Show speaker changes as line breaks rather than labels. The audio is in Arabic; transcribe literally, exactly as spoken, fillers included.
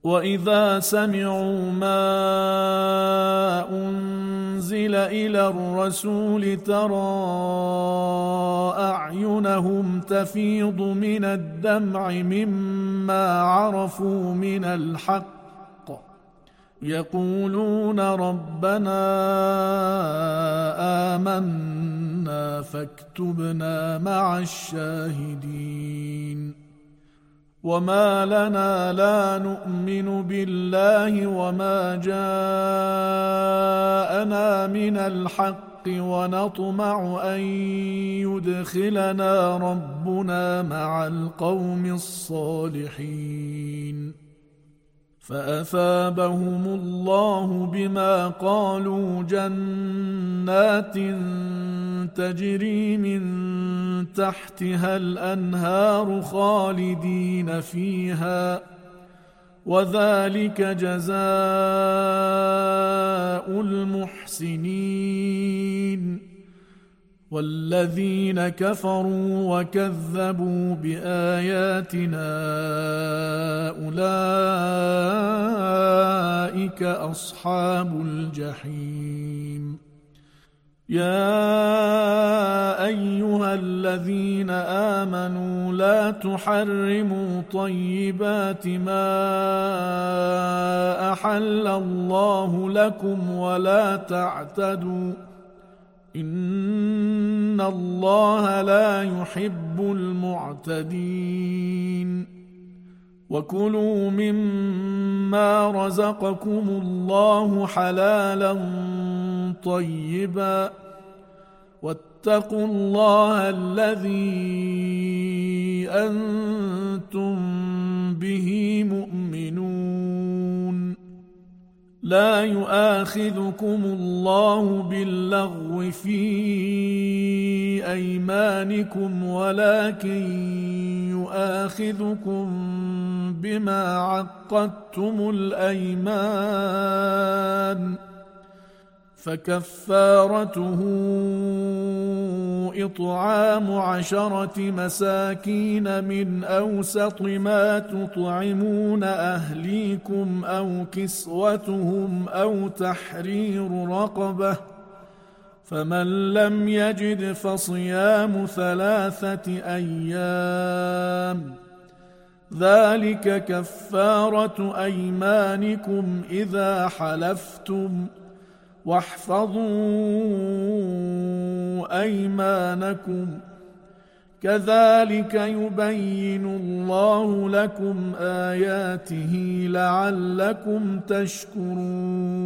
وإذا سمعوا ما أنزل إلى الرسول ترى أعينهم تفيض من الدمع مما عرفوا من الحق يقولون ربنا آمنا فاكتبنا مع الشاهدين وما لنا لا نؤمن بالله وما جاءنا من الحق ونطمع أن يدخلنا ربنا مع القوم الصالحين فأثابهم الله بما قالوا جنات تجري من تحتها الأنهار خالدين فيها وذلك جزاء المحسنين والذين كفروا وكذبوا بآياتنا أولئك أصحاب الجحيم يا أيها الذين آمنوا لا تحرموا طيبات ما أحل الله لكم ولا تعتدوا إن الله لا يحب المعتدين وكلوا مما رزقكم الله حلالا طيبا واتقوا الله الذي أنتم به مؤمنون لا يؤاخذكم الله باللغو في أيمانكم ولكن يؤاخذكم بما عقدتم الأيمان فكفارته إطعام عشرة مساكين من أوسط ما تطعمون أهليكم أو كسوتهم أو تحرير رقبة فمن لم يجد فصيام ثلاثة أيام ذلك كفارة أيمانكم إذا حلفتم واحفظوا أيمانكم كذلك يبين الله لكم آياته لعلكم تشكرون